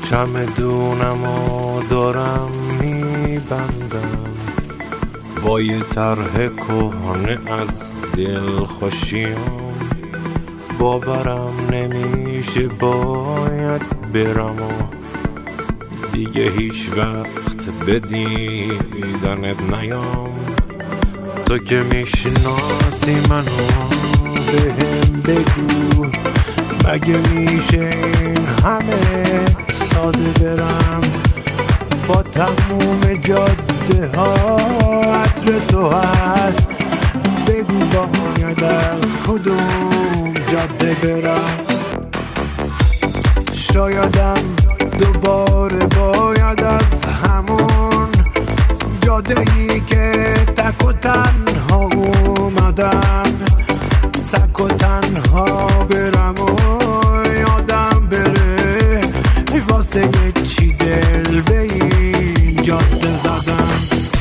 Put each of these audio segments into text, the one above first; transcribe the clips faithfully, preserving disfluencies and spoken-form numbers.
چمدونم و دارم میبندم با یه طرح کهنه از دل خوشیام. باورم نمیشه باید برم و دیگه هیچ وقت به دیدنت نیام. تو که میشناسی منو بهم بگو مگه میشه این همه ساده برم با تموم جاده ها عطر تو هست. بگو باید از کدوم جاده برم. شایدم دوباره باید از همون جاده‌ای که تک و تنها اومدم تک و تنها برم و یادم بره واسه یه چی دل به این جاده زدم.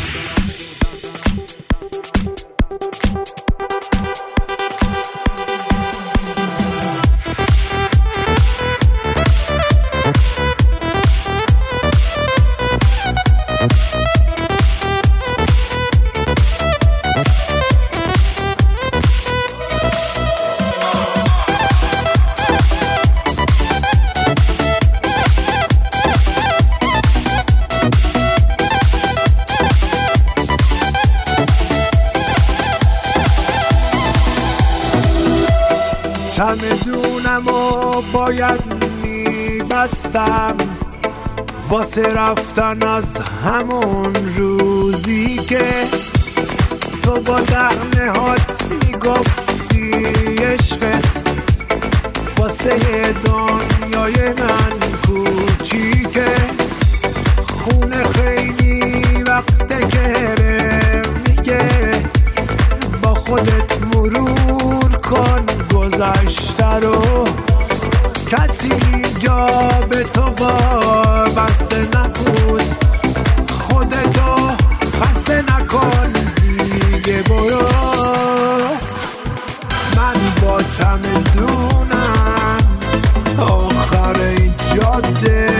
چمدونم و باید میبستم واسه رفتن از همون روزی که تو با دهنه هات میگفتی عشقت واسه دنیای من کوچیکه. خونه خیلی وقته که میگه با خودت مرور کن گذشته رو. کسی جا به تو وابسته نبود خودتو خسته نکن دیگه برو. من با چمدونم آخر این جاده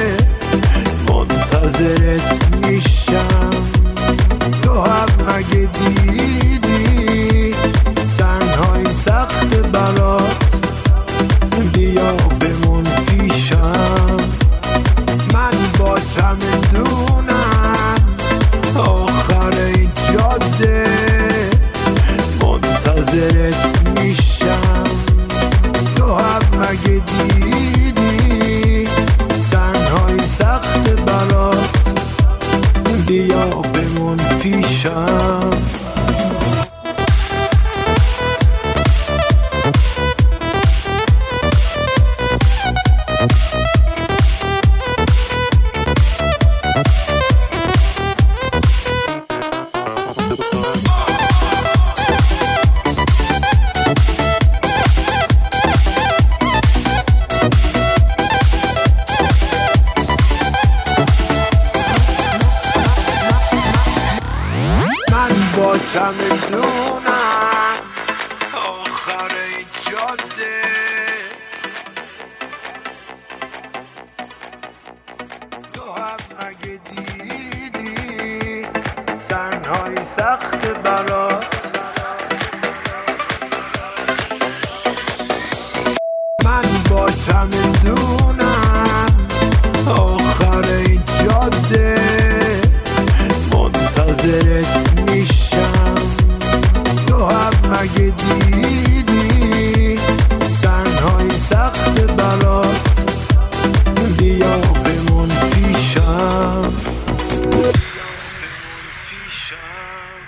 منتظرت میشم. تو هم مگه دیدی تنهایی سخت برات بیا بمون پیشم. من با چمدونم آخر این جاده منتظرت میشم. تو هم مگه دیدی تنهایی سخت برات بیا بمون پیشم. با چمدونم آخر این جاده تو هم مگه دیدی تنهایی سخت برات. من با چمدونم آخر این جاده منتظرت میشم. تو هم مگه دیدی تنهایی سخت برات بیا بمون پیشم. پیشم